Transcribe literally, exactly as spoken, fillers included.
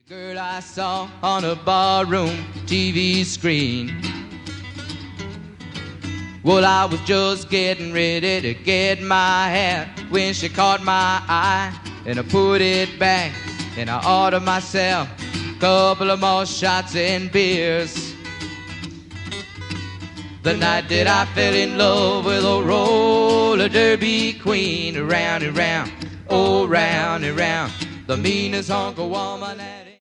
Girl I saw on a barroom T V screen. Well, I was just getting ready to get my hat when she caught my eye, and I put it back, and I ordered myself a couple of more shots and beers. The night that I fell in love with a roller derby queen, around and round, oh round and round, the meanest hunk of woman that